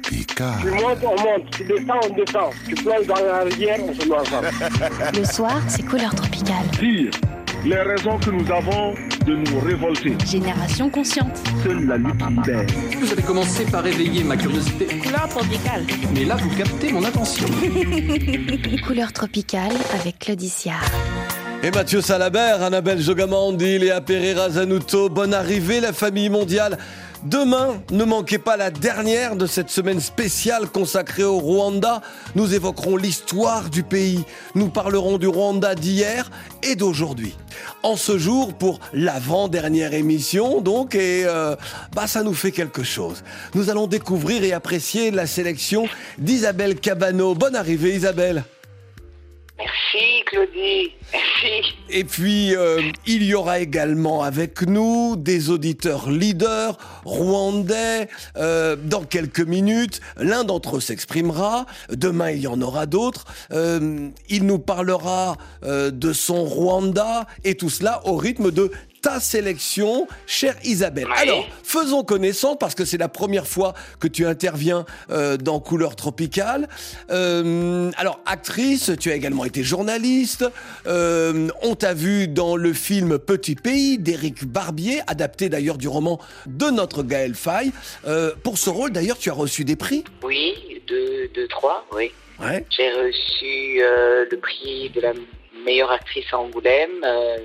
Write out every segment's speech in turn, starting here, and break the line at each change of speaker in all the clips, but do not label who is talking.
Tropical.
Tu montes, on monte. Tu descends, on descend. Tu plonges dans la rivière, on se noie ensemble.
Le soir, c'est couleur tropicale.
Dire les raisons que nous avons de nous révolter.
Génération consciente.
Seule la lutte libère.
Vous avez commencé par éveiller ma curiosité.
Couleur tropicale.
Mais là, vous captez mon attention.
Couleur tropicale avec Claudicia.
Et Mathieu Salabert, Annabelle Jogamandi, Léa Pereira Zanuto, bonne arrivée la famille mondiale. Demain, ne manquez pas la dernière de cette semaine spéciale consacrée au Rwanda. Nous évoquerons l'histoire du pays. Nous parlerons du Rwanda d'hier et d'aujourd'hui. En ce jour, pour l'avant-dernière émission, donc, et ça nous fait quelque chose. Nous allons découvrir et apprécier la sélection d'Isabelle Cabano. Bonne arrivée Isabelle.
Merci Claudie, merci.
Et puis, il y aura également avec nous des auditeurs leaders rwandais. Dans quelques minutes, l'un d'entre eux s'exprimera. Demain, il y en aura d'autres. Il nous parlera de son Rwanda et tout cela au rythme de ta sélection, chère Isabelle.
Oui.
Alors, faisons connaissance parce que c'est la première fois que tu interviens dans Couleur Tropicale. Alors, actrice, tu as également été journaliste. On t'a vu dans le film Petit Pays d'Éric Barbier, adapté d'ailleurs du roman de notre Gaël Faye. Pour ce rôle, d'ailleurs, tu as reçu des prix.
Oui, deux, trois, oui.
Ouais.
J'ai reçu le prix de la meilleure actrice à Angoulême,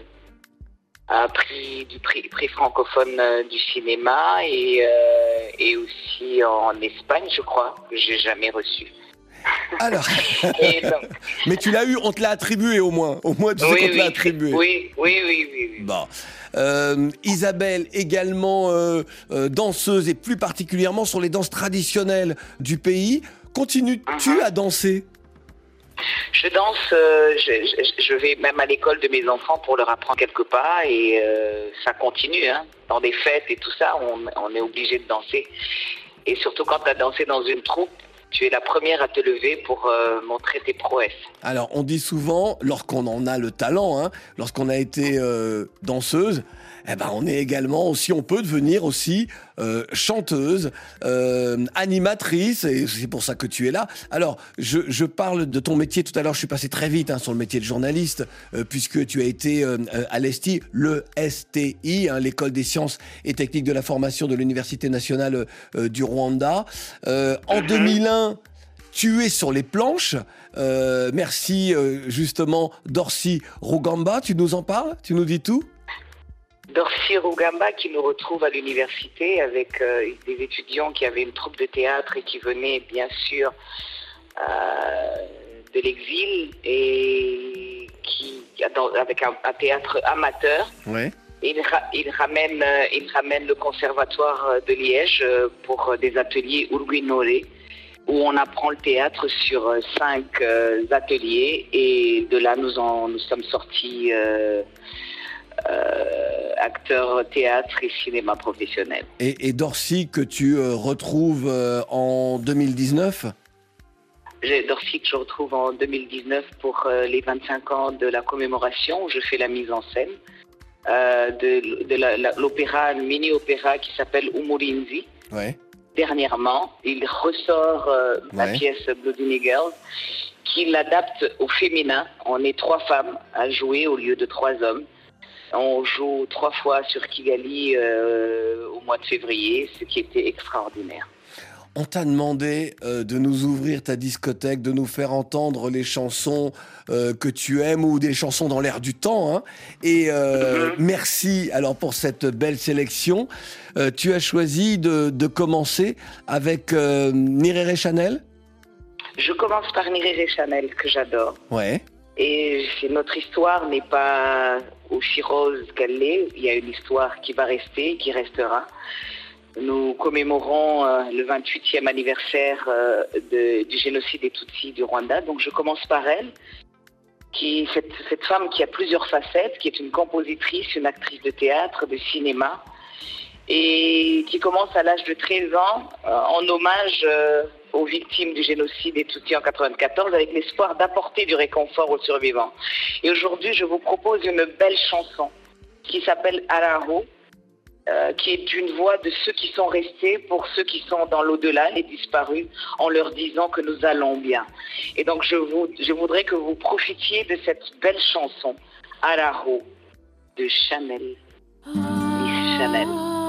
prix francophone du cinéma et aussi en Espagne, je crois, que j'ai jamais reçu.
Alors,
Et donc,
mais tu l'as eu, on te l'a attribué au moins. Au moins, tu sais qu'on te l'a attribué.
Oui.
Bon. Isabelle, également danseuse et plus particulièrement sur les danses traditionnelles du pays. Continues-tu à danser ?
Je danse, je vais même à l'école de mes enfants pour leur apprendre quelques pas et ça continue. Hein. Dans des fêtes et tout ça, on est obligé de danser. Et surtout quand tu as dansé dans une troupe, tu es la première à te lever pour montrer tes prouesses.
Alors, on dit souvent, lorsqu'on en a le talent, hein, lorsqu'on a été danseuse, on est également aussi, on peut devenir aussi chanteuse, animatrice, et c'est pour ça que tu es là. Alors, je parle de ton métier tout à l'heure, je suis passé très vite sur le métier de journaliste, puisque tu as été à l'ESTI, le STI, l'école des sciences et techniques de la formation de l'Université nationale du Rwanda. En 2001, tu es sur les planches. Merci justement Dorcy Rugamba, tu nous en parles? Tu nous dis tout?
Dorcy Rugamba qui nous retrouve à l'université avec des étudiants qui avaient une troupe de théâtre et qui venaient bien sûr de l'exil et avec un théâtre amateur.
Ouais.
Il ramène le conservatoire de Liège pour des ateliers Urguinore où on apprend le théâtre sur 5 ateliers et de là nous sommes sortis acteurs théâtre et cinéma professionnel.
Et Dorcy que tu retrouves en 2019 ?
Dorcy que je retrouve en 2019 pour les 25 ans de la commémoration où je fais la mise en scène de l'opéra, le mini-opéra qui s'appelle Umurinzi.
Ouais.
Dernièrement, il ressort la pièce Bloody Girls qui l'adapte au féminin. On est 3 femmes à jouer au lieu de 3 hommes. On joue 3 fois sur Kigali au mois de février, ce qui était extraordinaire.
On t'a demandé de nous ouvrir ta discothèque, de nous faire entendre les chansons que tu aimes ou des chansons dans l'air du temps. Hein. Et merci alors pour cette belle sélection. Tu as choisi de commencer avec Nirere Chanel.
Je commence par Nirere Chanel, que j'adore.
Ouais.
Et notre histoire n'est pas aussi rose qu'elle l'est. Il y a une histoire qui va rester, qui restera. Nous commémorons le 28e anniversaire du génocide des Tutsis du Rwanda. Donc je commence par elle, cette femme qui a plusieurs facettes, qui est une compositrice, une actrice de théâtre, de cinéma, et qui commence à l'âge de 13 ans en hommage aux victimes du génocide des Tutsis en 1994 avec l'espoir d'apporter du réconfort aux survivants. Et aujourd'hui, je vous propose une belle chanson qui s'appelle Araho, qui est une voix de ceux qui sont restés pour ceux qui sont dans l'au-delà, les disparus, en leur disant que nous allons bien. Et donc je voudrais que vous profitiez de cette belle chanson, Araho, de Chanel, Miss Chanel.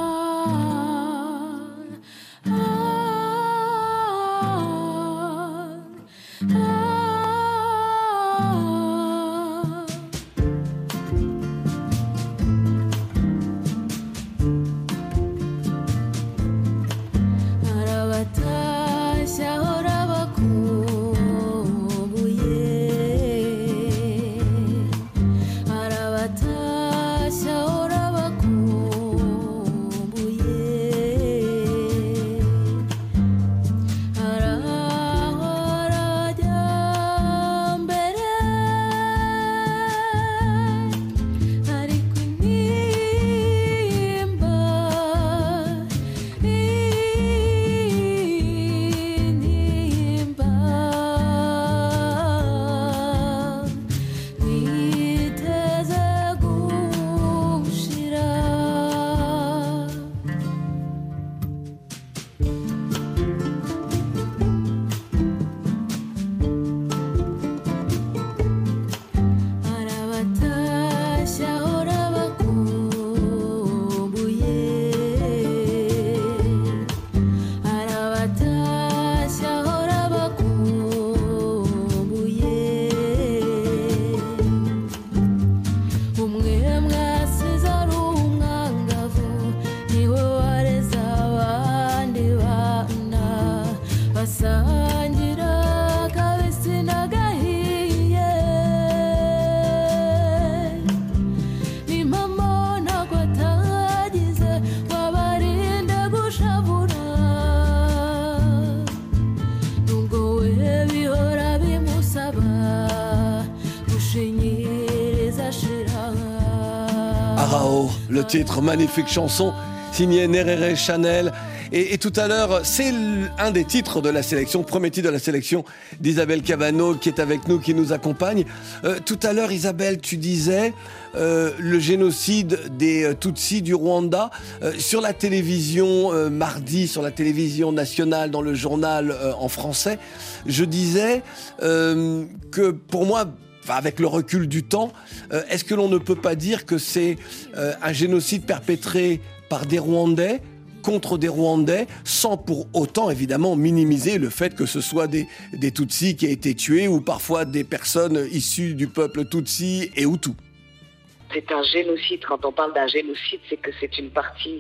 Arao, le titre, magnifique chanson signée Nerere Chanel. Et tout à l'heure, c'est un des titres de la sélection, premier titre de la sélection d'Isabelle Cavano qui est avec nous, qui nous accompagne. Tout à l'heure, Isabelle, tu disais le génocide des Tutsis du Rwanda. Sur la télévision, mardi, sur la télévision nationale, dans le journal en français, je disais que pour moi, avec le recul du temps, est-ce que l'on ne peut pas dire que c'est un génocide perpétré par des Rwandais contre des Rwandais, sans pour autant évidemment minimiser le fait que ce soit des Tutsis qui aient été tués ou parfois des personnes issues du peuple Tutsi et Hutu?
C'est un génocide. Quand on parle d'un génocide, c'est que c'est une partie,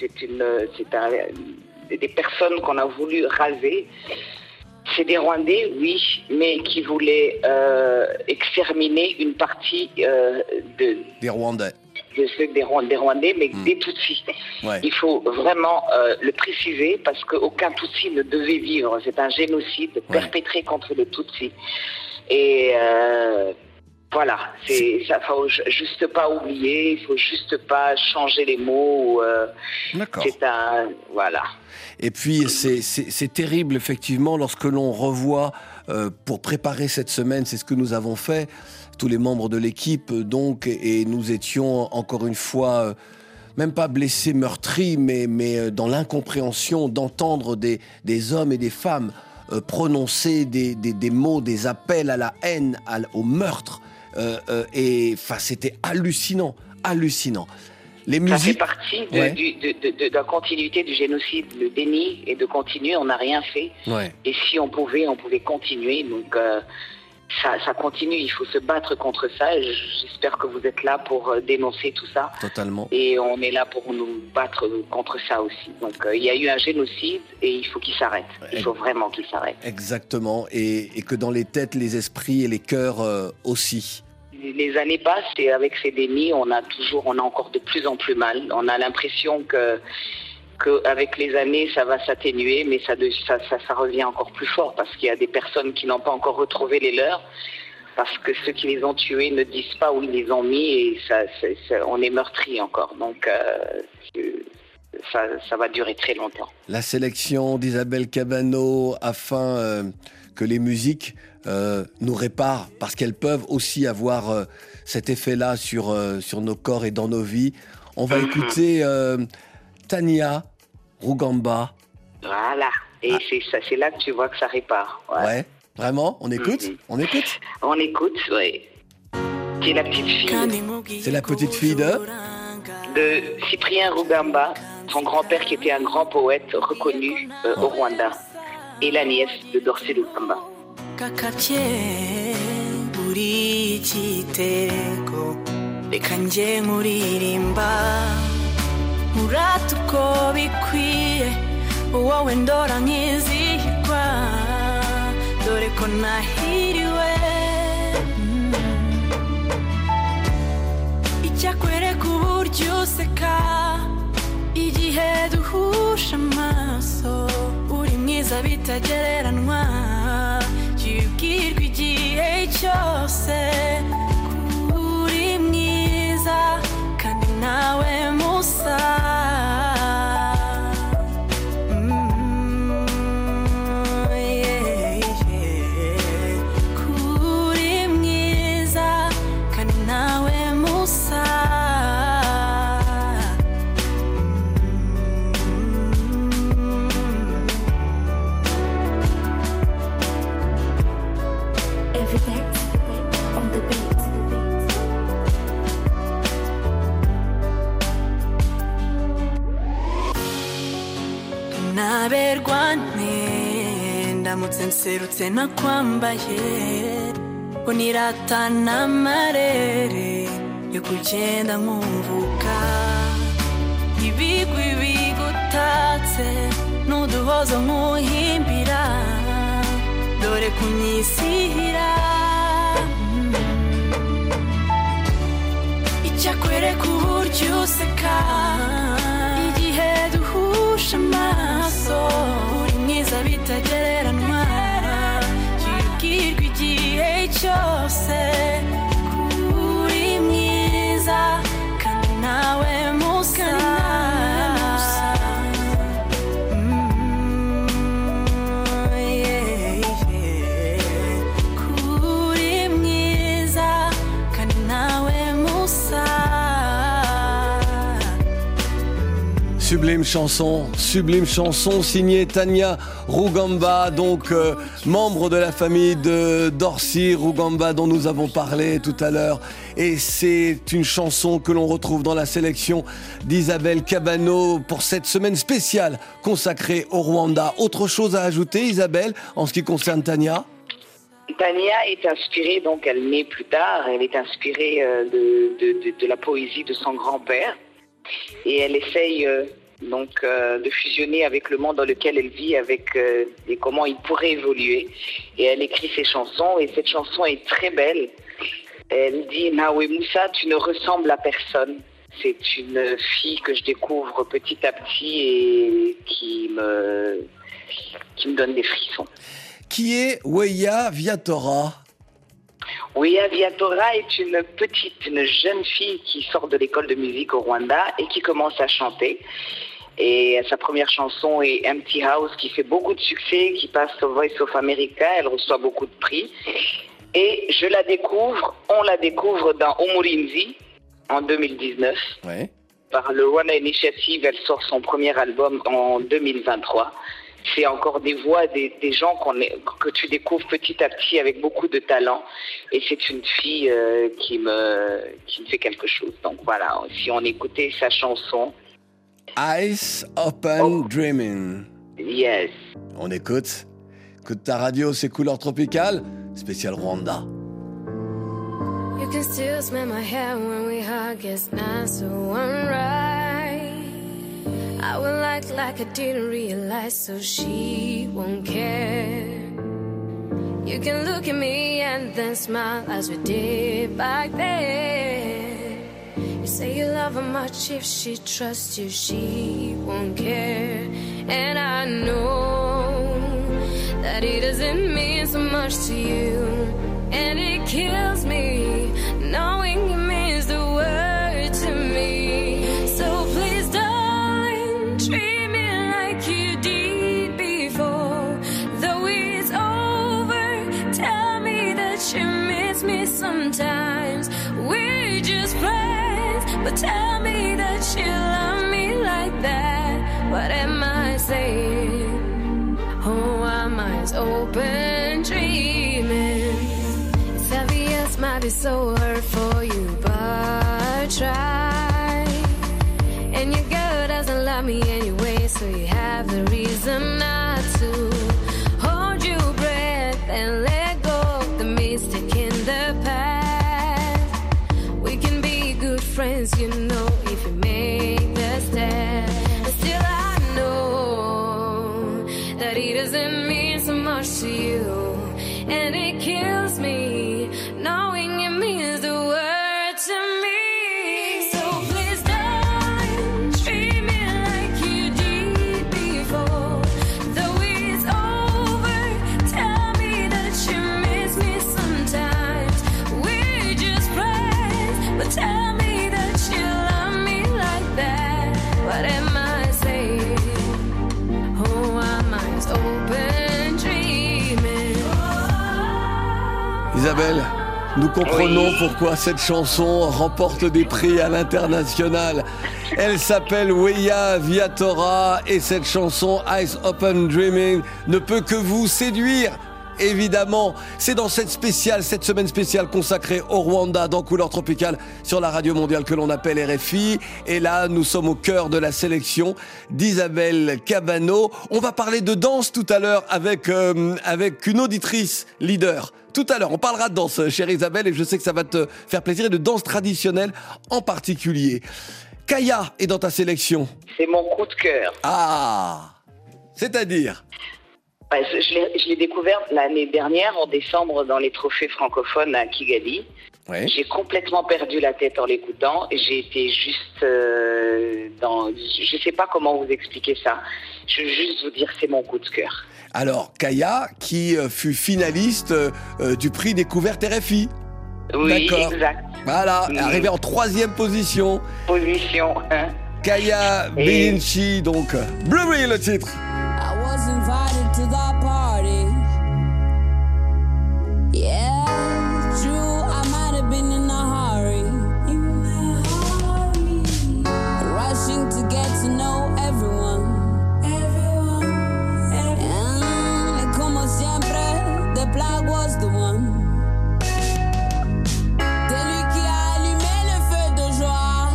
des personnes qu'on a voulu raser. C'est des Rwandais, oui, mais qui voulaient exterminer une partie
des Rwandais.
De ceux des Rwandais, mais des Tutsis. Ouais. Il faut vraiment le préciser parce qu'aucun Tutsi ne devait vivre. C'est un génocide perpétré contre les Tutsis. Et voilà, ça faut juste pas oublier, il faut juste pas changer les mots.
D'accord.
Voilà.
Et puis c'est terrible effectivement lorsque l'on revoit pour préparer cette semaine, c'est ce que nous avons fait, tous les membres de l'équipe donc, et nous étions encore une fois même pas blessés, meurtris, mais dans l'incompréhension d'entendre des hommes et des femmes prononcer des mots, des appels à la haine, au meurtre, et enfin c'était hallucinant. Les musiques...
Ça fait partie de la continuité du génocide, le déni, et de continuer, on n'a rien fait. Ouais. Et si on pouvait continuer. Donc ça continue, il faut se battre contre ça. Et j'espère que vous êtes là pour dénoncer tout ça.
Totalement.
Et on est là pour nous battre contre ça aussi. Donc il y a eu un génocide et il faut qu'il s'arrête. Il faut vraiment qu'il s'arrête.
Exactement. Et que dans les têtes, les esprits et les cœurs aussi.
Les années passent et avec ces dénis, on a encore de plus en plus mal. On a l'impression qu'avec les années, ça va s'atténuer, mais ça revient encore plus fort parce qu'il y a des personnes qui n'ont pas encore retrouvé les leurs, parce que ceux qui les ont tués ne disent pas où ils les ont mis et on est meurtris encore. Donc ça va durer très longtemps.
La sélection d'Isabelle Cavano afin que les musiques nous réparent, parce qu'elles peuvent aussi avoir cet effet-là sur nos corps et dans nos vies. On va écouter Tania Rugamba.
Voilà. Et c'est là que tu vois que ça répare.
Ouais. Vraiment? On écoute? On écoute?
On écoute, oui. C'est la petite fille.
C'est la petite fille de
Cyprien Rugamba, son grand-père qui était un grand poète reconnu au Rwanda, et la nièce de Dorcy Rugamba.
Icyakwereka uburyo useka igihe duhusha amaso uri mwiza bitagereranywa yibwirwa igihe cyose uri mwiza kandi nawe musa uri mwiza kandi nawe musa. Naberwane ndamutse nserutse nakwambaye ngo niratana amarere yo kugenda nkumvuka ibigwi bigutatse n'uduhozo nkuhimbira dore kunyisihira icyakwereka uburyo useka igihe duhusha amaso uri mwiza bitagereranywa yibwirwa igihe cyose uri mwiza kandi nawe musa uri mwiza kandi nawe musa.
Sublime chanson signée Tania Rugamba, donc membre de la famille de Dorcy Rugamba dont nous avons parlé tout à l'heure. Et c'est une chanson que l'on retrouve dans la sélection d'Isabelle Cabano pour cette semaine spéciale consacrée au Rwanda. Autre chose à ajouter, Isabelle, en ce qui concerne Tania?
Tania est inspirée, donc elle naît plus tard, elle est inspirée de la poésie de son grand-père. Et elle essaye de fusionner avec le monde dans lequel elle vit, et comment il pourrait évoluer. Et elle écrit ses chansons, et cette chanson est très belle. Elle dit « Nawe Moussa, tu ne ressembles à personne ». C'est une fille que je découvre petit à petit et qui me donne des frissons.
Qui est Weya Viatora?
Weya Viatora est une jeune fille qui sort de l'école de musique au Rwanda et qui commence à chanter. Et sa première chanson est Empty House, qui fait beaucoup de succès, qui passe au Voice of America, elle reçoit beaucoup de prix. Et on la découvre dans Umurinzi en 2019. Ouais. Par le Rwanda Initiative, elle sort son premier album en 2023. C'est encore des voix, des gens que tu découvres petit à petit avec beaucoup de talent. Et c'est une fille qui me fait quelque chose. Donc voilà, si on écoutait sa chanson...
Eyes Open Dreaming.
Yes.
On écoute. Écoute ta radio, c'est Couleur Tropicale, spécial Rwanda.
You can still smell my hair when we hug, it's not so unright. I will act like I didn't realize so she won't care. You can look at me and then smile as we did back then. You say you love her much, if she trusts you, she won't care. And I know that it doesn't mean so much to you. And it kills me knowing it means the world to me. So please, darling, treat me like you did before. Though it's over, tell me that you miss me sometimes. We're just friends, but tell me that open dreaming. It's obvious might be so hard for you, but try. And your girl doesn't love me anyway, so you have the reason not to. Hold your breath and let go of the mistake in the past. We can be good friends, you know, if you make the step. And still I know that it doesn't mean so much to you, and it kills me knowing it means the world to me. So please don't treat me like you did before. Though it's over, tell me that you miss me sometimes. We're just friends, but tell me that you love me like that. What am I saying? Oh, my mind's open dreaming.
Isabelle, nous comprenons pourquoi cette chanson remporte des prix à l'international. Elle s'appelle Weya Viatora et cette chanson Eyes Open Dreaming ne peut que vous séduire. Évidemment, c'est dans cette semaine spéciale consacrée au Rwanda dans Couleur Tropicale sur la radio mondiale que l'on appelle RFI. Et là, nous sommes au cœur de la sélection d'Isabelle Cabano. On va parler de danse tout à l'heure avec une auditrice leader. Tout à l'heure, on parlera de danse, chère Isabelle, et je sais que ça va te faire plaisir, et de danse traditionnelle en particulier. Kaya est dans ta sélection.
C'est mon coup de cœur.
Ah, c'est-à-dire?
Je l'ai découvert l'année dernière, en décembre, dans les trophées francophones à Kigali.
Ouais.
J'ai complètement perdu la tête en l'écoutant. J'ai été juste je sais pas comment vous expliquer ça. Je veux juste vous dire, c'est mon coup de cœur.
Alors, Kaya, qui fut finaliste du prix Découverte RFI.
Oui,
d'accord.
Exact.
Voilà, arrivée en 3e position. Kaya Birinci, donc Blurry le titre.
I was invited to the party. Yeah, it's true, I might have been in a hurry. Rushing to get to know everyone. And como siempre, the plug was the one. C'est lui qui a allumé le feu de joie.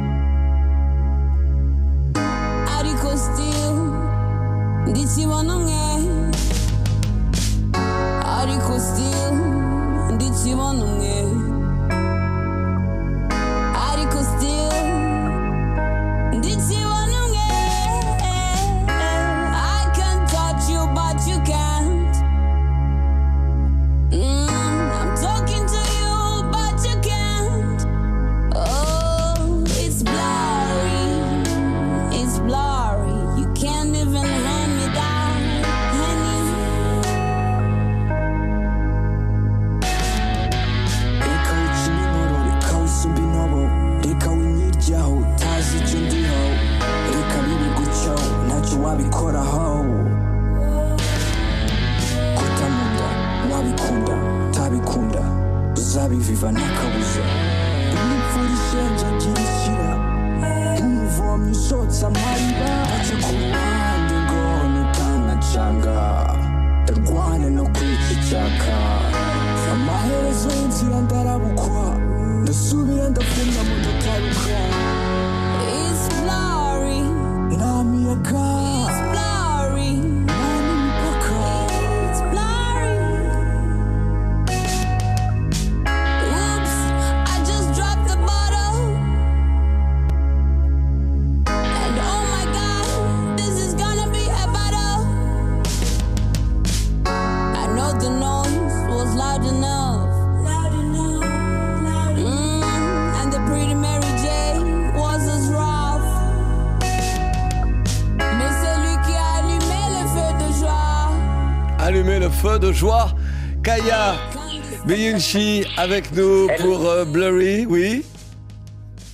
Haricot still, dici wanonge. Haricot still, dici wanonge. Haricot still, dici wanonge. I can touch you, but you can't. I'm talking to you, but you can't. Oh, it's blurry, it's blurry. You can't even hand me down, honey.
Reka w'ikinimuro, reka wisumba intobo, reka winyiryaho, utazi icyo ndiho, reka bibi gutyo, ntacyo wabikoraho. Kutamunda, wabikunda, utabikunda, uzabiviva n'akabuza. Imvura ishenje agira ishyira, nk'umuvomyi ushotse amarira. Ajya ku ruhande ngo nutangacanga, ndarwana no kwica icyaka. Amaherezo y'inzira ndarabukwa, ndasubira ndafunga mu ndataruka.
It's blurry,
Nta miyaga,
it's blurry,
nta n'imipaka.
it's blurry. Oops, I just dropped the bottle. And oh my God, this is gonna be a battle. I know the noise was loud enough. And the pretty Mary Jane was as rough. Mais c'est lui qui a allumé le feu de joie.
Allumer le feu de joie. Kaya Birinci avec nous pour Blurry, oui.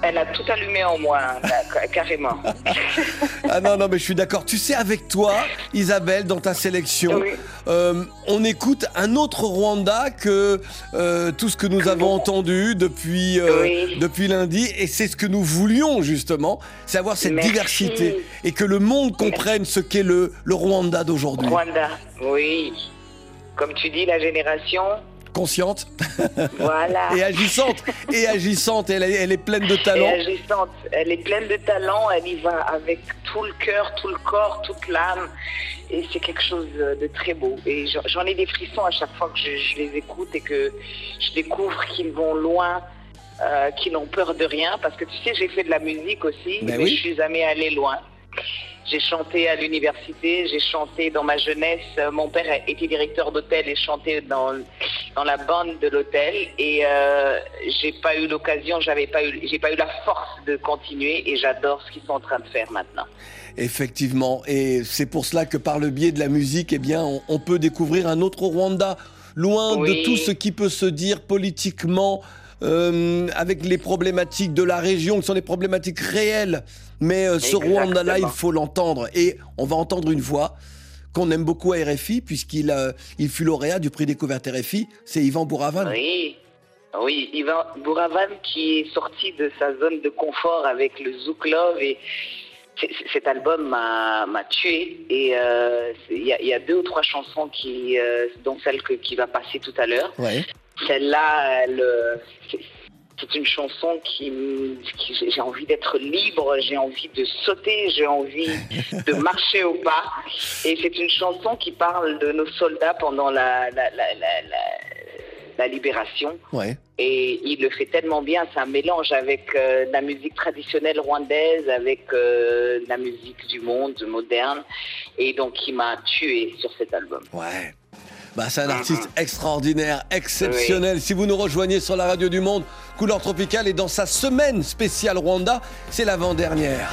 elle a tout allumé en moi, carrément.
Ah non, mais je suis d'accord. Tu sais, avec toi, Isabelle, dans ta sélection,
Oui.
on écoute un autre Rwanda que tout ce que nous avons entendu depuis lundi. Et c'est ce que nous voulions, justement, c'est avoir cette
Merci.
diversité. Et que le monde comprenne ce qu'est le Rwanda d'aujourd'hui.
Rwanda, oui. Comme tu dis, la génération,
Consciente
voilà.
et agissante. Elle est pleine de talent.
Et agissante. Elle est pleine de talent, elle y va avec tout le cœur, tout le corps, toute l'âme. Et c'est quelque chose de très beau. Et j'en ai des frissons à chaque fois que je les écoute et que je découvre qu'ils vont loin, qu'ils n'ont peur de rien. Parce que tu sais, j'ai fait de la musique aussi, mais
oui.
je suis jamais allée loin. J'ai chanté à l'université, j'ai chanté dans ma jeunesse. Mon père était directeur d'hôtel et chantait dans la bande de l'hôtel. Et j'ai pas eu l'occasion, j'ai pas eu la force de continuer. Et j'adore ce qu'ils sont en train de faire maintenant.
Effectivement, et c'est pour cela que par le biais de la musique, eh bien, on peut découvrir un autre Rwanda, loin de tout ce qui peut se dire politiquement, avec les problématiques de la région, qui sont des problématiques réelles. Mais ce Rwanda-là, il faut l'entendre. Et on va entendre une voix qu'on aime beaucoup à RFI, puisqu'il fut lauréat du prix Découverte RFI, c'est Yvan Bouravan.
Oui, Yvan Bouravan qui est sorti de sa zone de confort avec le Zouk Love. Et cet album m'a tué. Et il y a 2 ou 3 chansons, dont celle qui va passer tout à l'heure.
Ouais.
Celle-là, c'est une chanson qui j'ai envie d'être libre, j'ai envie de sauter, j'ai envie de marcher au pas. Et c'est une chanson qui parle de nos soldats pendant la libération.
Ouais.
Et il le fait tellement bien, c'est un mélange avec la musique traditionnelle rwandaise, avec la musique du monde moderne. Et donc, il m'a tué sur cet album.
Ouais. C'est un artiste extraordinaire, exceptionnel. Oui. Si vous nous rejoignez sur la radio du Monde, Couleur Tropicale est dans sa semaine spéciale Rwanda, c'est l'avant-dernière.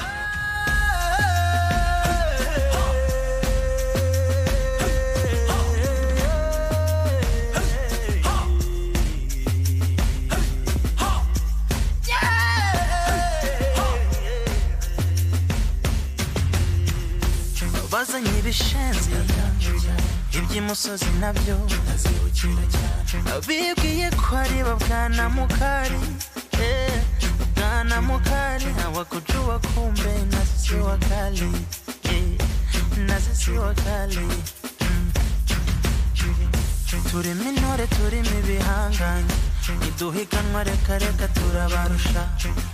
iby'imusozi nabyo bibwiye ko ari babwana mukari bwana mukari hawakujua kumbe nasi wakali nasi wakali turimo intore turimo ibihanganye iduhiganwa reka reka turabarusha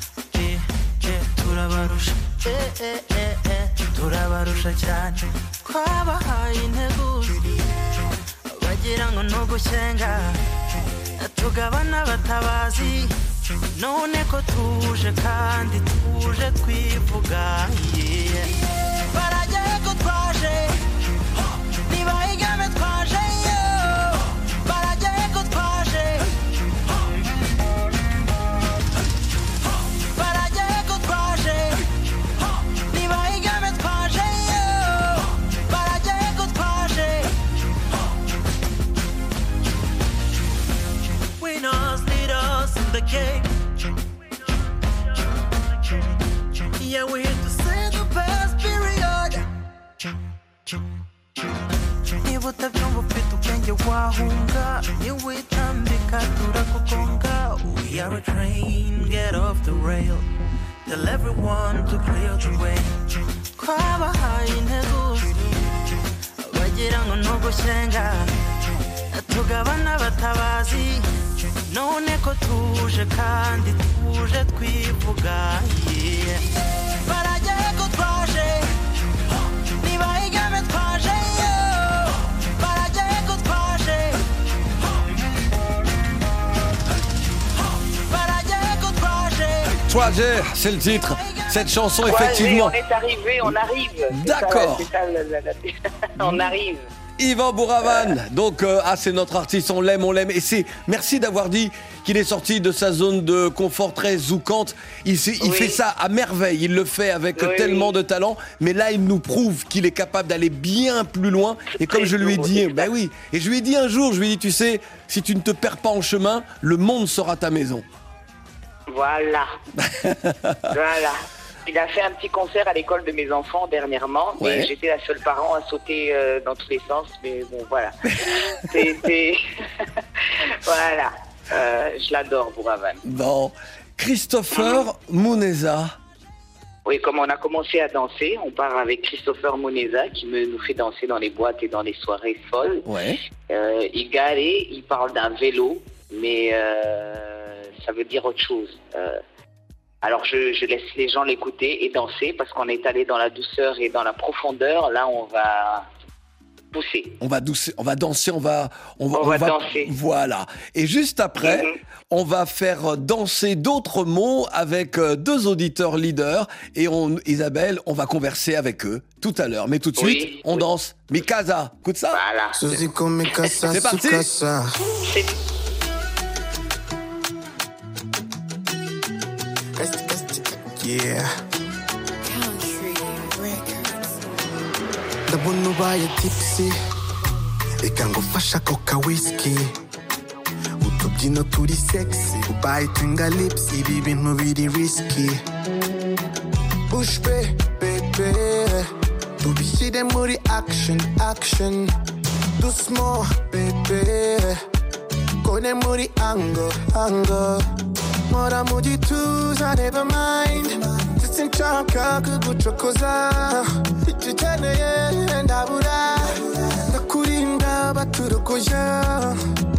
turabarusha cyane twabahaye integuza bagira ngo ntugushenga tugabana abatabazi none ko tuje kandi tuje twivuga barajyaye ko twaje nibahigame twaje barajyaye ko twaje barajyaye ko twaje nibahigame twaje barajyaye ko twaje winners lead us in the game. Yeah, we're here to say the best period. Niba utabyumva ufite ubwenge wahunga niwitambika turakugonga. We are a train, get off the rail. Tell everyone to clear the way. Twabahaye integuza bagira ngo ntugushenga tugabana abatabazi none ko tuje kandi tuje twivuga barajyaye ko twaje nibahigame twaje barajyaye ko twaje barajyaye ko twaje.
Twaje, c'est le titre. Cette chanson, effectivement.
On est arrivé, on arrive.
D'accord.
On arrive.
Yvan Bouravan, donc c'est notre artiste, on l'aime. Et merci d'avoir dit qu'il est sorti de sa zone de confort très zoukante. Il fait ça à merveille, il le fait avec tellement de talent, mais là il nous prouve qu'il est capable d'aller bien plus loin. Et comme je lui ai dit, et je lui ai dit un jour, tu sais, si tu ne te perds pas en chemin, le monde sera ta maison.
Voilà. Voilà. Il a fait un petit concert à l'école de mes enfants dernièrement.
Ouais.
Et j'étais la seule parent à sauter dans tous les sens. Mais bon, voilà. C'est... Voilà. Je l'adore, Bouravan.
Bon. Christopher Mouneza.
Oui, comme on a commencé à danser, on part avec Christopher Mouneza qui nous fait danser dans les boîtes et dans les soirées folles.
Ouais.
Igaré, il parle d'un vélo, mais ça veut dire autre chose. Alors je laisse les gens l'écouter et danser parce qu'on est allé dans la douceur et dans la profondeur. Là, on va pousser.
On va danser, on va
danser.
Voilà. Et juste après, on va faire danser d'autres mots avec deux auditeurs leaders. Et Isabelle, on va converser avec eux tout à l'heure. Mais tout de suite, on danse. Mikasa, écoute ça.
Voilà.
C'est parti.
Yeah. Ndabona ubaye tipsy reka ngufasha koka whisky utubyino turi sexy ubaye twinga lips ibi bintu biri risky push baby tubishyire muri action do small baby kone muri angle Mora mu gituza never mind sinshaka kugucokoza icyo ukeneye ndabura ndakurinda baturokoya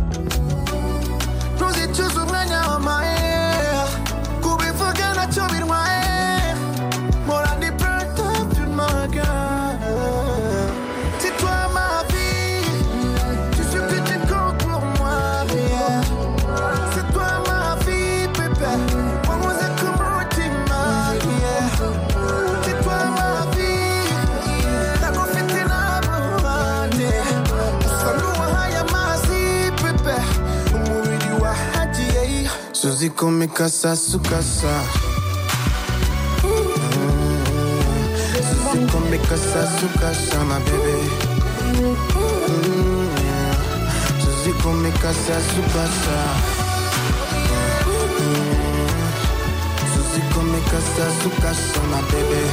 ntuzicuze umwanya wamaye kubivuga nacyo birwaye Mora ndi proud of you my girl c'est toi ma vie tu sais que tu comptes pour moi c'est toi ma vie Suzy come casa su casa Suzy come casa su casa my baby Suzy come casa su casa Suzy come casa su casa my baby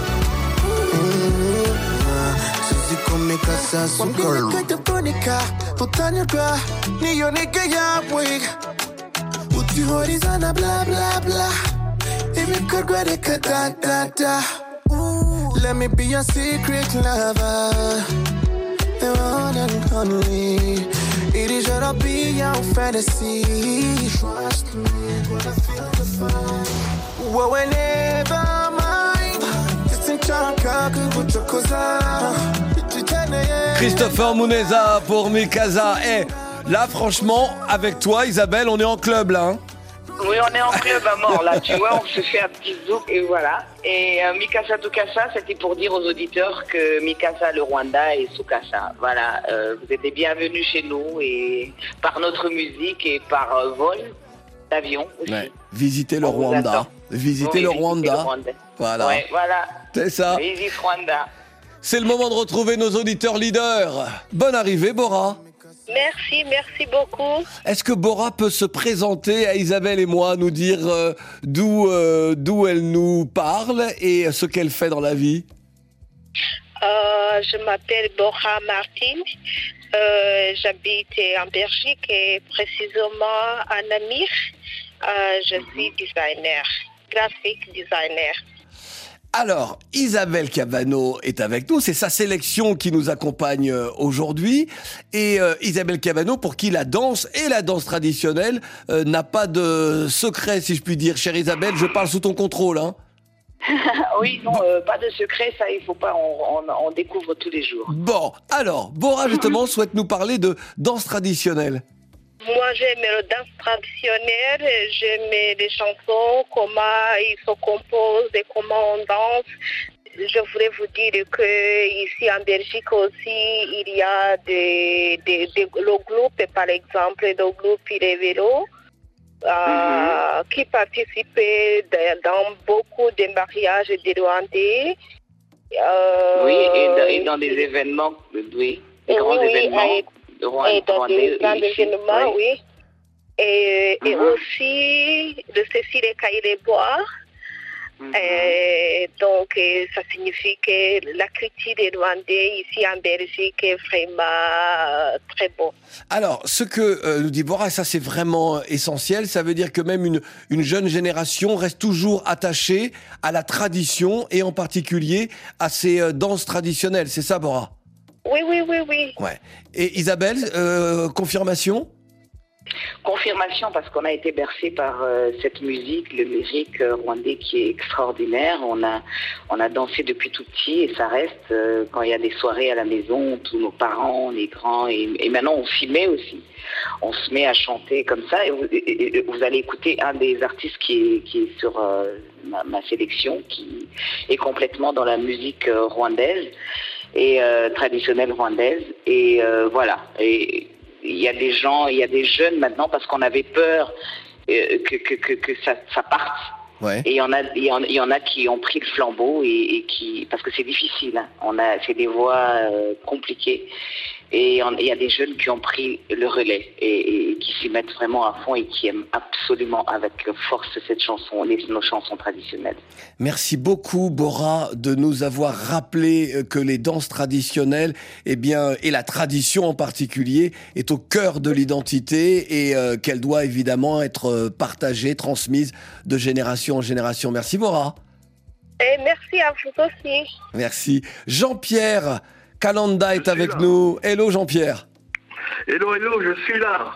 Suzy come casa su casa Wambia kataponika utanyurwa niyo nigga yawe Utihorizana bla bla bla ibikorwa reka da Let me be your secret lover The one and only Iri joro be your fantasy Trust me, gonna feel the fire Wowe never mind Sinshaka kugucokoza
Christopher Mouneza pour Mikasa. Là, franchement, avec toi, Isabelle, on est en club, là. Hein.
Oui, on est en club à mort, là. Tu vois, on se fait un petit zouk et voilà. Et Mikasa Tukasa, c'était pour dire aux auditeurs que Mikasa, le Rwanda, et Sukasa. Voilà, vous êtes les bienvenus chez nous et par notre musique et par vol d'avion aussi.
Ouais. Visitez le Rwanda. Visitez le Rwanda. Voilà.
Ouais, voilà.
C'est ça.
Visite Rwanda.
C'est le moment de retrouver nos auditeurs leaders. Bonne arrivée, Bora.
Merci beaucoup.
Est-ce que Bora peut se présenter à Isabelle et moi, nous dire d'où elle nous parle et ce qu'elle fait dans la vie?
Je m'appelle Bora Martin. J'habite en Belgique et précisément à Namur. Je suis designer, graphic designer.
Alors, Isabelle Cavano est avec nous, c'est sa sélection qui nous accompagne aujourd'hui. Et Isabelle Cavano, pour qui la danse et la danse traditionnelle n'a pas de secret, si je puis dire. Chère Isabelle, je parle sous ton contrôle, hein.
Oui, non, pas de secret, ça il faut pas, on découvre tous les jours.
Bon, alors, Bora justement souhaite nous parler de danse traditionnelle.
Moi, j'aime la danse traditionnelle, j'aime les chansons, comment ils se composent et comment on danse. Je voudrais vous dire que ici en Belgique aussi, il y a le groupe, par exemple, le groupe Les Vélos, qui participait dans beaucoup de mariages de Rwandais.
Oui, et dans des événements, oui, des grands événements.
Et dans des grands événements, oui. et aussi de Cécile et Kaïlebois. Donc, ça signifie que la culture des Rwandais ici en Belgique est vraiment très beau.
Alors, ce que nous dit Bora, ça c'est vraiment essentiel, ça veut dire que même une jeune génération reste toujours attachée à la tradition et en particulier à ces danses traditionnelles, c'est ça Bora?
Oui.
Ouais. Et Isabelle, confirmation?
Confirmation, parce qu'on a été bercé par cette musique, le lyrique rwandais qui est extraordinaire. On a dansé depuis tout petit et ça reste quand il y a des soirées à la maison, tous nos parents, les grands, et maintenant on s'y met aussi. On se met à chanter comme ça et vous allez écouter un des artistes qui est sur ma sélection, qui est complètement dans la musique rwandaise et traditionnelle rwandaise. Et voilà. Et il y a des gens, il y a des jeunes maintenant parce qu'on avait peur que ça parte.
Ouais.
Et il y en a qui ont pris le flambeau et qui, parce que c'est difficile, hein. C'est des voix compliquées. Et il y a des jeunes qui ont pris le relais et qui s'y mettent vraiment à fond et qui aiment absolument avec force cette chanson, nos chansons traditionnelles.
Merci beaucoup Bora de nous avoir rappelé que les danses traditionnelles, eh bien, et la tradition en particulier, est au cœur de l'identité et qu'elle doit évidemment être partagée, transmise de génération en génération. Merci Bora.
Et merci à vous aussi.
Merci. Jean-Pierre Kalanda est avec nous. Hello Jean-Pierre.
Hello, je suis là.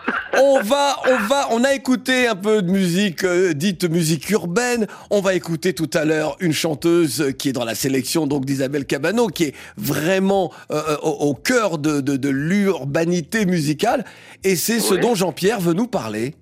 On a écouté un peu de musique, dite musique urbaine. On va écouter tout à l'heure une chanteuse qui est dans la sélection donc d'Isabelle Cabano, qui est vraiment au cœur de l'urbanité musicale. Et c'est ce dont Jean-Pierre veut nous parler.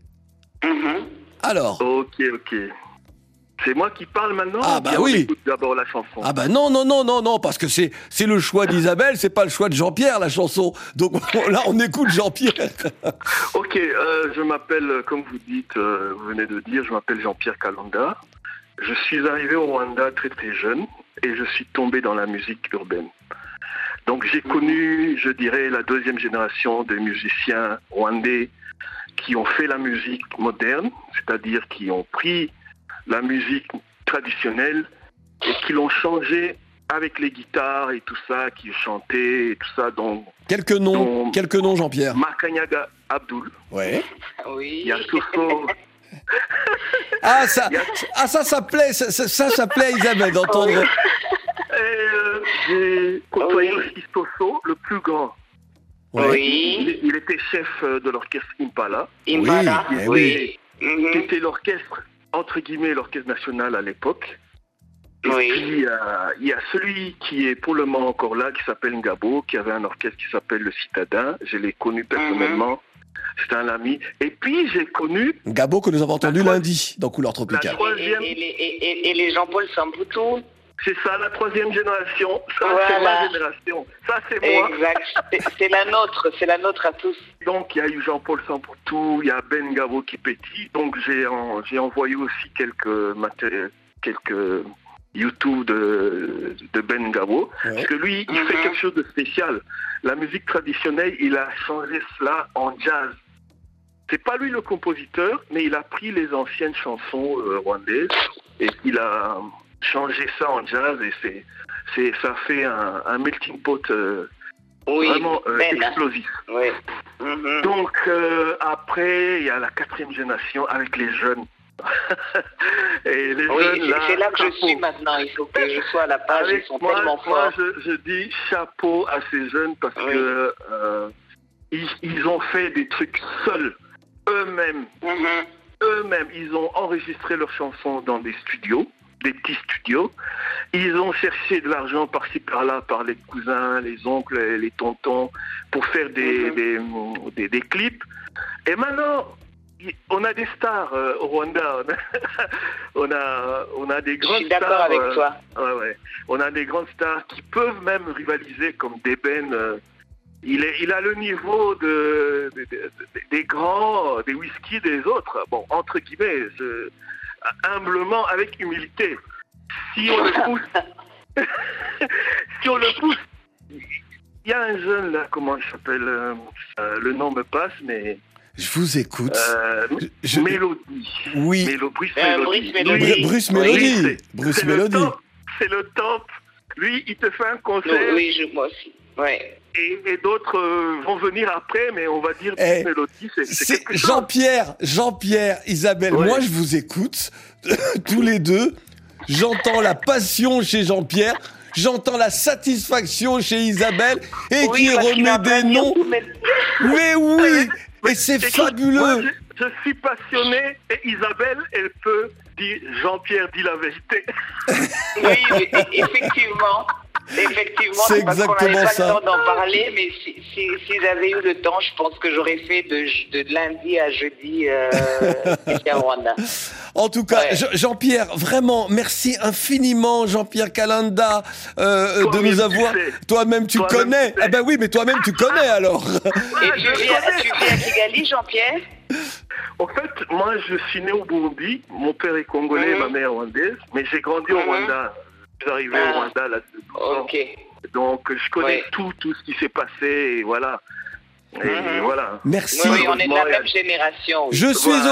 Alors.
Ok. C'est moi qui parle maintenant.
Ah bah oui.
On écoute d'abord la chanson.
Ah bah non, parce que c'est le choix d'Isabelle, c'est pas le choix de Jean-Pierre la chanson. Donc là on écoute Jean-Pierre.
Ok, je m'appelle, comme vous dites, vous venez de dire, je m'appelle Jean-Pierre Kalanda. Je suis arrivé au Rwanda très très jeune et je suis tombé dans la musique urbaine. Donc j'ai connu, je dirais, la deuxième génération de musiciens rwandais qui ont fait la musique moderne, c'est-à-dire qui ont pris la musique traditionnelle et qui l'ont changée avec les guitares et tout ça, qui chantaient et tout ça. Donc,
quelques noms Jean-Pierre.
Makanyaga Abdul.
Ouais.
Oui.
Il y a Soso.
Ça plaît, ça plaît Isabelle d'entendre.
J'ai côtoyé aussi Soso, le plus grand.
Ouais.
Oui.
Il était chef de l'orchestre Impala.
Impala,
oui.
C'était l'orchestre, entre guillemets, l'orchestre national à l'époque. Et puis, il y a celui qui est pour le moment encore là, qui s'appelle Ngabo, qui avait un orchestre qui s'appelle Le Citadin. Je l'ai connu personnellement. C'était un ami. Et puis, j'ai connu...
Ngabo que nous avons entendu lundi dans Couleur Tropicale.
Et les Jean-Paul Sambutu.
C'est ça, la troisième génération. Ça,
voilà.
C'est ma génération. Ça, c'est moi.
Exact. C'est la nôtre à tous.
Donc, il y a eu Jean-Paul Samputu, il y a Ben Ngabo qui pétit. Donc, j'ai envoyé aussi quelques YouTube de Ben Ngabo. Ouais. Parce que lui, il fait quelque chose de spécial. La musique traditionnelle, il a changé cela en jazz. C'est pas lui le compositeur, mais il a pris les anciennes chansons rwandaises et il a changé ça en jazz et ça fait un melting pot vraiment explosif.
Oui.
Donc après, il y a la quatrième génération avec les jeunes. Et les jeunes là,
c'est là que je suis maintenant. Il faut que je sois à la page. Ils sont tellement forts.
Moi, je dis chapeau à ces jeunes parce que ils ont fait des trucs seuls, eux-mêmes. Eux-mêmes, ils ont enregistré leurs chansons dans des studios, des petits studios. Ils ont cherché de l'argent par-ci par-là par les cousins, les oncles, les tontons pour faire des clips. Et maintenant, on a des stars au Rwanda. On a des grandes stars.
Je suis d'accord avec toi.
Ouais. On a des grandes stars qui peuvent même rivaliser comme Deben. Il a le niveau des grands, des whisky des autres. Bon, entre guillemets, humblement, avec humilité. Si on le pousse, il y a un jeune là, comment il s'appelle, le nom me passe, mais
Je vous écoute.
Mélodie.
Oui.
Bruce Mélodie.
Bruce Mélodie. Bruce Mélodie.
C'est le top. Lui, il te fait un concert.
Oui, moi aussi. Ouais.
Et d'autres vont venir après, mais on va dire Bruce Mélodie, c'est quelque chose.
Jean-Pierre, Isabelle, moi je vous écoute, tous les deux. J'entends la passion chez Jean-Pierre, j'entends la satisfaction chez Isabelle, et qui remet des noms. Mais oui, et c'est fabuleux.
Moi, je suis passionné, et Isabelle, elle peut dire Jean-Pierre dit la vérité.
Oui, effectivement. Effectivement,
c'est
parce qu'on n'avait
exactement
pas
ça.
le temps d'en parler, mais si j'avais eu le temps, je pense que j'aurais fait de lundi à jeudi ici à Rwanda.
En tout cas, Jean-Pierre, vraiment, merci infiniment, Jean-Pierre Kalanda, de nous avoir. Toi-même, tu connais. Ah ben oui, mais toi-même, tu connais alors.
Et tu viens à Kigali, Jean-Pierre?
En fait, moi, je suis né au Burundi. Mon père est congolais, ma mère rwandaise, mais j'ai grandi au Rwanda. Je suis arrivé au Rwanda là.
Ok.
Donc, je connais tout ce qui s'est passé, et voilà. Et voilà.
Merci.
Oui, on est de la même génération.
Je suis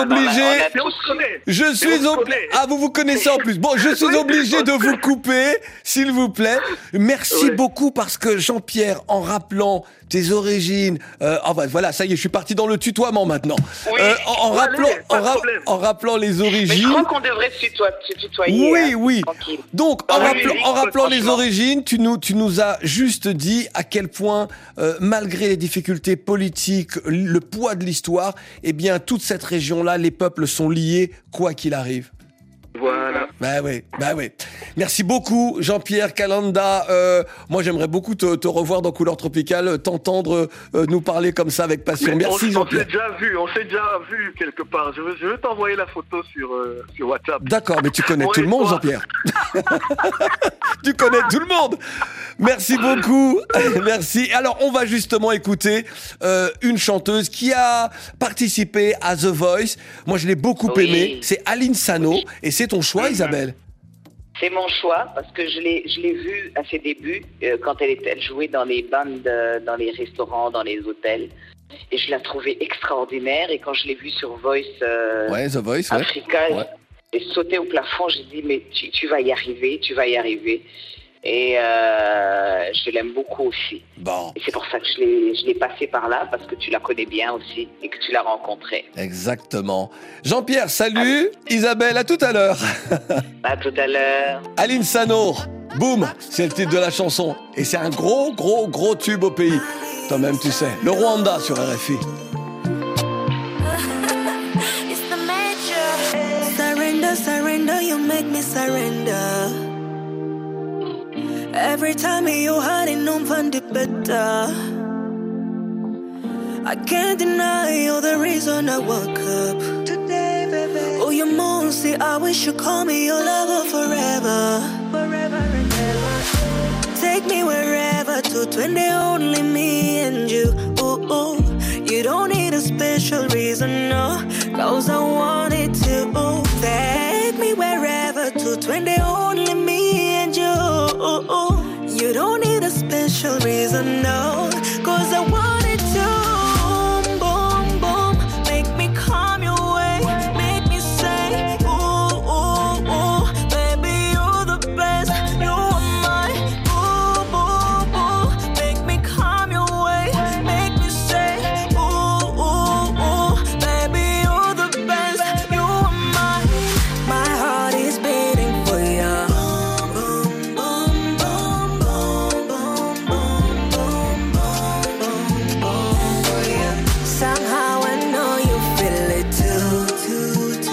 obligé. Ah, vous vous connaissez en plus. Bon, je suis obligé de vous couper, s'il vous plaît. Merci beaucoup parce que Jean-Pierre, en rappelant tes origines, voilà, ça y est, je suis parti dans le tutoiement maintenant.
Oui.
En rappelant les origines.
Mais je crois qu'on devrait se tutoyer.
Oui. Donc, en rappelant les origines, tu nous as juste dit à quel point, malgré les difficultés politiques, le poids de l'histoire, eh bien, toute cette région-là, les peuples sont liés, quoi qu'il arrive.
Voilà.
Bah oui. Merci beaucoup, Jean-Pierre Kalanda. Moi, j'aimerais beaucoup te revoir dans Couleur Tropicale, t'entendre nous parler comme ça avec passion. Merci, Jean-Pierre.
On s'est déjà vu quelque part. Je veux t'envoyer la photo sur WhatsApp.
D'accord, mais tu connais tout le monde, Jean-Pierre. Tu connais tout le monde. Merci beaucoup. Merci. Alors, on va justement écouter une chanteuse qui a participé à The Voice. Moi, je l'ai beaucoup aimée. C'est Aline Sano. Et c'est ton choix, Isabelle?
C'est mon choix parce que je l'ai vue à ses débuts quand elle jouait dans les bandes, dans les restaurants, dans les hôtels. Et je la trouvais extraordinaire. Et quand je l'ai vue sur Voice,
The Voice,
Africa, et sauter au plafond, j'ai dit mais tu vas y arriver. Et je l'aime beaucoup aussi.
Bon.
Et c'est pour ça que je l'ai passé par là, parce que tu la connais bien aussi et que tu l'as rencontrée.
Exactement. Jean-Pierre, salut. Isabelle, à tout à l'heure.
À tout à l'heure.
Aline Sano, boum, c'est le titre de la chanson. Et c'est un gros tube au pays. Toi-même, tu sais. Le Rwanda sur RFI.
Surrender, you make me surrender. Every time you hiding on find it better. I can't deny you're the reason I woke up today, baby. Oh, you moon, see, I wish you call me your lover forever. Forever and ever. Take me wherever to 20, only me and you. Ooh, ooh. You don't need a special reason, no, cause I want it to. Ooh. Take me wherever to 20, only me and you. You don't need a special reason, no, cause I want it to. Boom, boom, make me come your way, make me say, ooh, ooh, ooh, baby, you're the best, you are mine, ooh, ooh, ooh, make me come your way, make me say, ooh, ooh, ooh, baby, you're the best, you are mine. My heart is beating for you. Somehow I know you feel it too.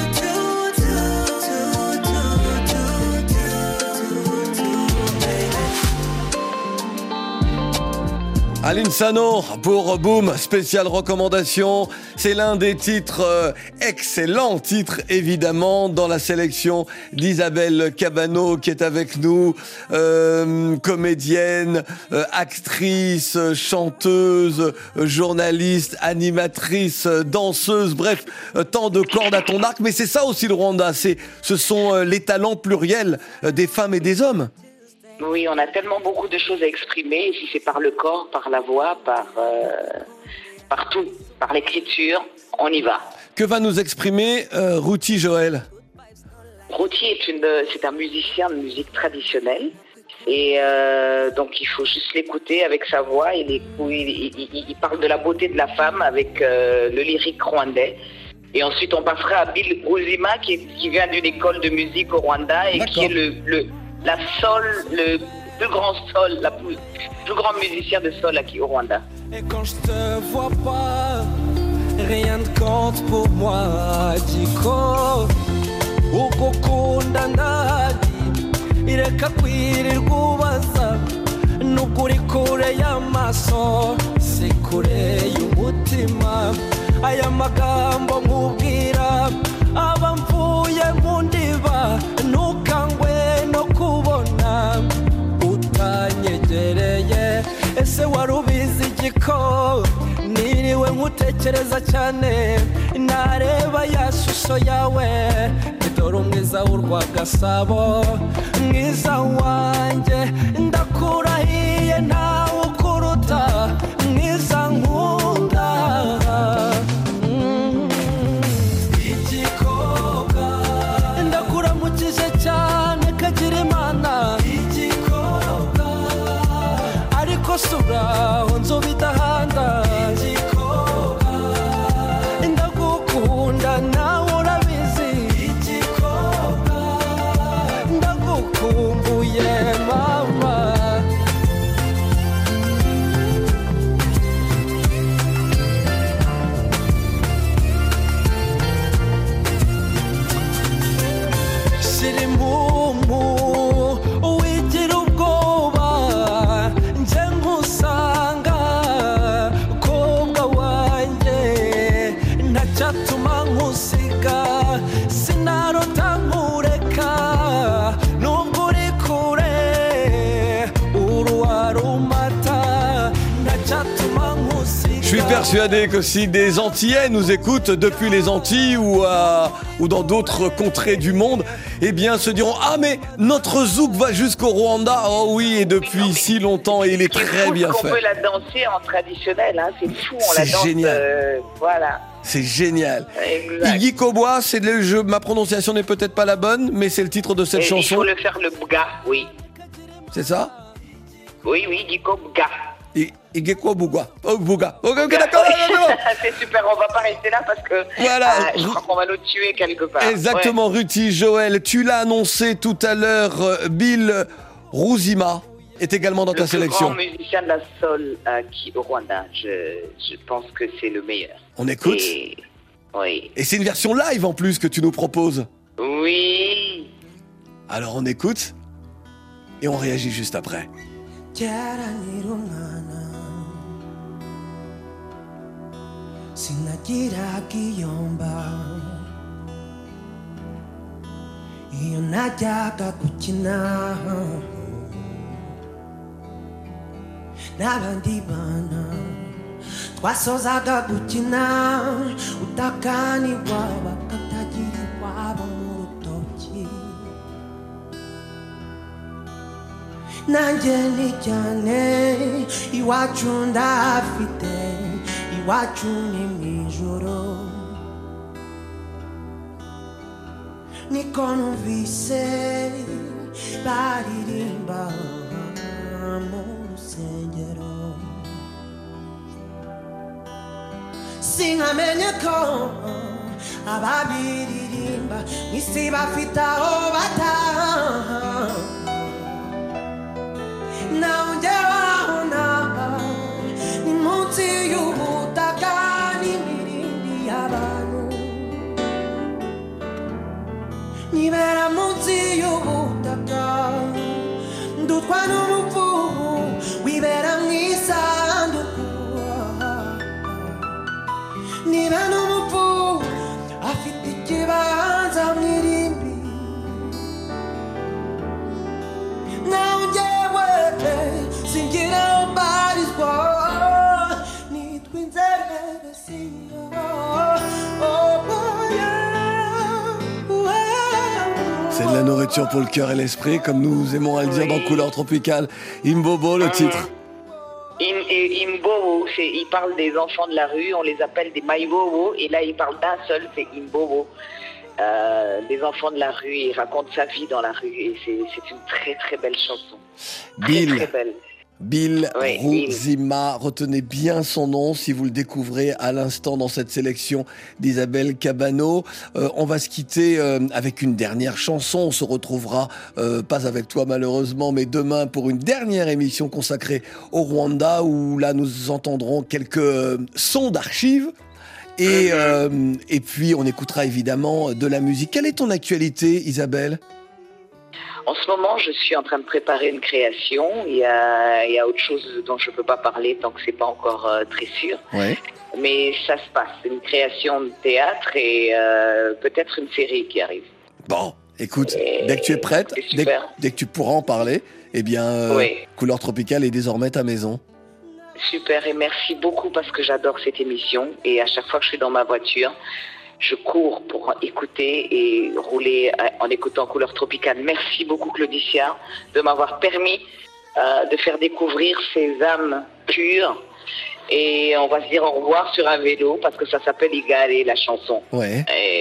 Aline Sano pour Boom, spéciale recommandation. C'est l'un des titres, excellents titres évidemment, dans la sélection d'Isabelle Cabano qui est avec nous, comédienne, actrice, chanteuse, journaliste, animatrice, danseuse, bref, tant de cordes à ton arc. Mais c'est ça aussi le Rwanda, ce sont les talents pluriels des femmes et des hommes.
Oui, on a tellement beaucoup de choses à exprimer, si c'est par le corps, par la voix, Partout, par l'écriture, on y va.
Que va nous exprimer Routy Joël?
Routy c'est un musicien de musique traditionnelle. Et donc il faut juste l'écouter avec sa voix. Il parle de la beauté de la femme avec le lyrique rwandais. Et ensuite on passera à Bill Ruzima qui vient d'une école de musique au Rwanda et qui est le plus grand musicien de soul au Rwanda.
Et quand je te vois pas, rien ne compte pour moi. Diko, ugukunda ndahari, ireka kwirirwa ubaza. Nukuri kure y'amaso, si kure y'umutima. Aya magambo nkubwira, aba mvuye mu ndiba. Ntukangwe no kubona utanyegereye. Ese wari ubizi igiko niriwe nkutekereza cyane nareba ya shusho yawe dore umwiza w'urwagasabo mwiza wanjye ndakurahiye ntawe ukuruta mwiza nkunda igikobwa ndakuramukije cyane kagira imana sura nzoba idahanda igikobwa ndagukunda nawe urabizi igikobwa ndagukumbuye mama shira impumu wigira ubwoba cyatuma nkusiga sinarota nkureka nubwo uri kure uruwarumata ntacyatuma nkusiga.
Je suis persuadé que si des Antillais nous écoutent depuis les Antilles ou dans d'autres contrées du monde, eh bien se diront ah mais notre zouk va jusqu'au Rwanda. Oh oui, et depuis si longtemps et il est très bien fait.
On peut la danser en traditionnel, hein, c'est fou, on
c'est
la danse.
Génial.
Voilà.
C'est génial.
Exact.
Iggy Kobois, c'est le jeu. Ma prononciation n'est peut-être pas la bonne, mais c'est le titre de cette chanson.
Il faut le faire le bouga, oui.
C'est ça?
Oui, Iggy Kobois.
Iggy Kobois. Oh, bouga. Ok, d'accord.
C'est super, on va pas rester là parce que
voilà.
Je crois qu'on va nous tuer quelque part.
Exactement, ouais. Routy Joël, tu l'as annoncé tout à l'heure, Bill Ruzima est également dans ta sélection.
Le plus grand musicien de la soul au Rwanda, je pense que c'est le meilleur.
On écoute.
Oui.
Et c'est une version live en plus que tu nous proposes.
Oui.
Alors on écoute et on réagit juste après.
N'abandi bana twasozaga gukina utakanirwa bakatagira iwabo mu rutoki nanjye ni cyane iwacu ndafite iwacu ni mw'ijoro niko numvise baririmba singamenye ko ababiririmba mw'isi bafite aho bataha nawe njye wabona ni munsi y'ubutaka n'imirindi y'abantu nibera munsi y'ubutaka ndutwa n'umupfu wibera mw'isanduku niba n'umupfu afite ikibanza mw'irimbi nawe njyewe singira mbarizwa nitwa inzerere
C'est de la nourriture pour le cœur et l'esprit, comme nous aimons à le dire dans Couleur Tropicale. Imbobo, le titre.
Imbobo, il parle des enfants de la rue, on les appelle des Maïbobo, et là il parle d'un seul, c'est Imbobo. Des enfants de la rue, il raconte sa vie dans la rue, et c'est une très très belle chanson. Très belle.
Bill Rouzima, retenez bien son nom si vous le découvrez à l'instant dans cette sélection d'Isabelle Cabano. On va se quitter avec une dernière chanson. On se retrouvera, pas avec toi malheureusement, mais demain pour une dernière émission consacrée au Rwanda où là nous entendrons quelques sons d'archives. Et puis on écoutera évidemment de la musique. Quelle est ton actualité, Isabelle ?
En ce moment, je suis en train de préparer une création. Il y a autre chose dont je ne peux pas parler tant que c'est pas encore très sûr.
Ouais.
Mais ça se passe. C'est une création de théâtre et peut-être une série qui arrive.
Bon, écoute, dès que tu es prête, dès que tu pourras en parler, eh bien, Couleur Tropicale est désormais ta maison.
Super, et merci beaucoup parce que j'adore cette émission. Et à chaque fois que je suis dans ma voiture, je cours pour écouter et rouler en écoutant Couleur Tropicale. Merci beaucoup Claudicia de m'avoir permis de faire découvrir ces âmes pures. Et on va se dire au revoir sur un vélo parce que ça s'appelle Igare, la chanson.
Ouais.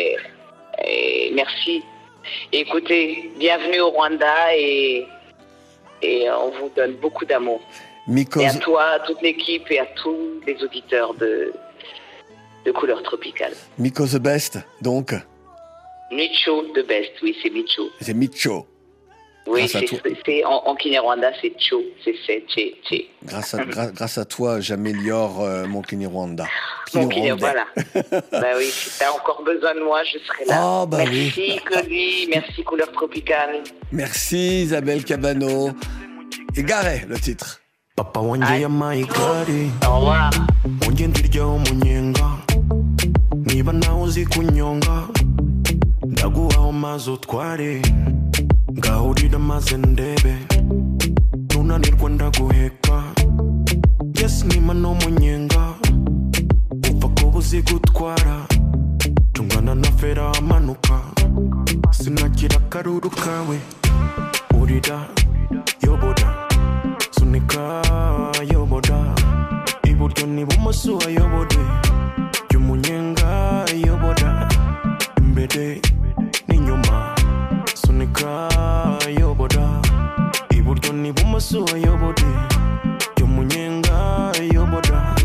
Et merci. Écoutez, bienvenue au Rwanda et on vous donne beaucoup d'amour. Et à toi, à toute l'équipe et à tous les auditeurs de Couleur Tropicale.
Miko the Best, donc.
Micho the Best, oui, c'est Micho.
C'est Micho.
Oui, c'est en Kinyarwanda, c'est Cho, c'est Tché.
Grâce à toi, j'améliore mon Kinyarwanda.
Voilà. Bah oui, si t'as encore besoin de moi, je serai là.
Ah, bah
merci Claudie, merci Couleur Tropicale.
Merci Isabelle Cabano. Igare, le titre.
Papa wanje yamaye igare.
Au revoir.
Wanje ndiryaho umunyenga. Niba nawe uzi kunyonga, ndaguhaho maze utware. Ngahurira maze ndebe, nunanirwa ndaguheka. Yes nima n'umunyenga, upfa kuba uzi gutwara. Tungana na fera amanuka, sinagira akaruru kawe. Urira, yoboda, sunika, yoboda. Iburyo n'ibumoso ayobode, y'umunyenga yoboda. Imbere n'inyuma, sunika yoboda. Iburyo n'ibumoso ayobode, y'umunyenga yoboda.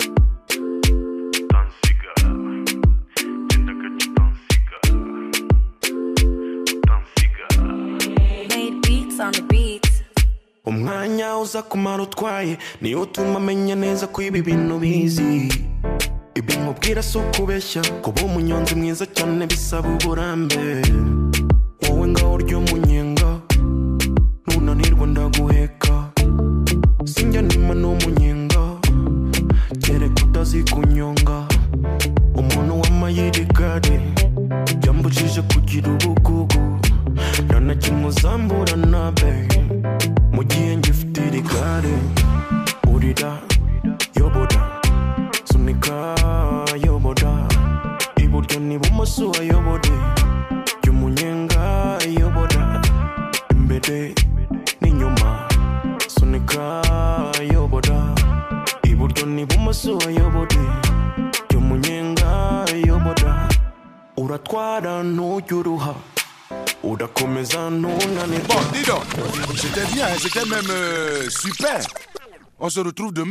Made beats on the beats.
Umwanya uza kumara utwaye niyo utuma amenya neza ko ibi bintu bizi. Ibi nkubwira si ukubeshya, kuba umunyonzi mwiza cyane bisaba uburambe. Wowe ngaho urya umunyenga, nunanirwa ndaguheka. Sinjya nima n'umunyenga, kereka utazi kunyonga. Umuntu w'amayeri gare yambujije kugira ubugugu. Ntanakimwe uzambura nabe mu gihe ngifite iri gare. Urira, yoboda, sunika, yoboda. Iburyo n'ibumoso ayobode, y'umunyenga yoboda. Imbere n'inyuma, sunika, yoboda. Iburyo n'ibumoso ayobode, y'umunyenga yoboda. Uratwara ntujya uruha, urakomeza ntunanirwa.
Bon, dis donc, c'était bien, c'était même super. On se retrouve demain.